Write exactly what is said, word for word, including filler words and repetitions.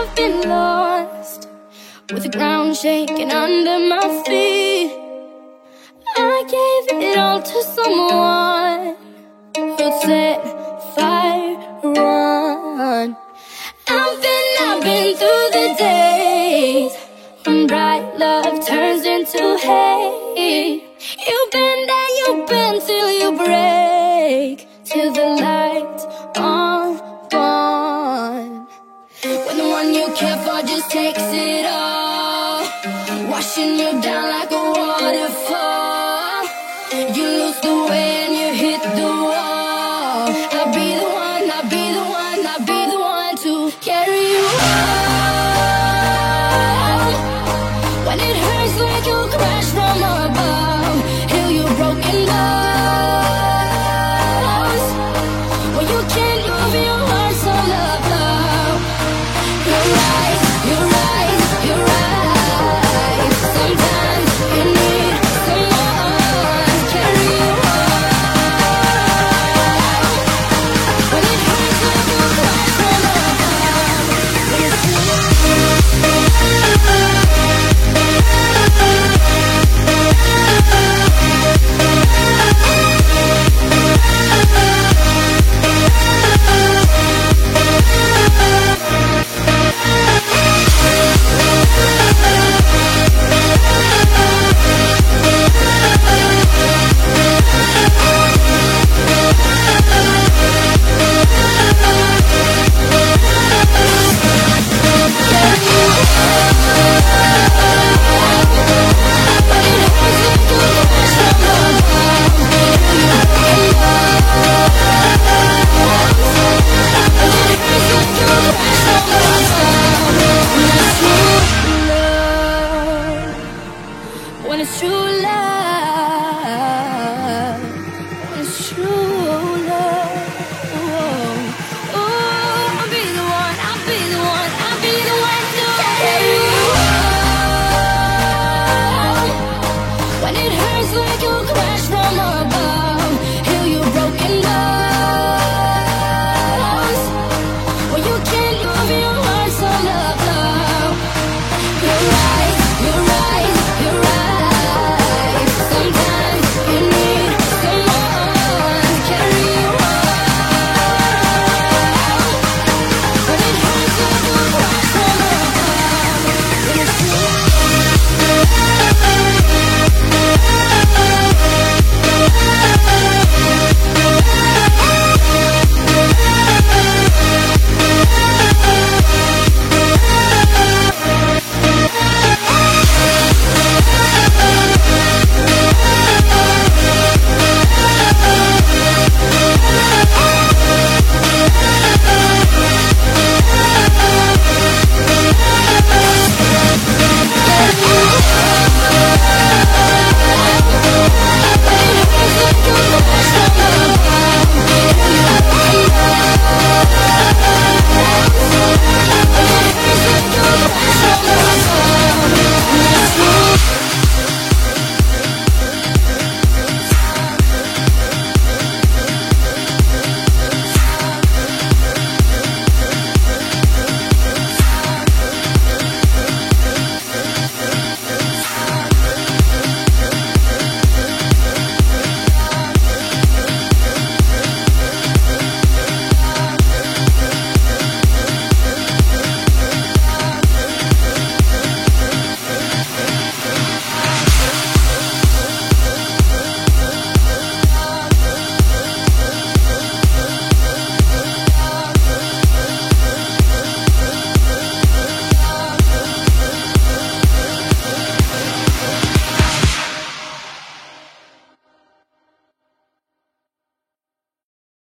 I've been lost, with the ground shaking under my feet. I gave it all to someone who'd set fire on. I've been, I've been through the days when bright love turns into hate. You've been there, you've been till you break, till the light's all gone. When the one you care for just takes it all, washing you down like a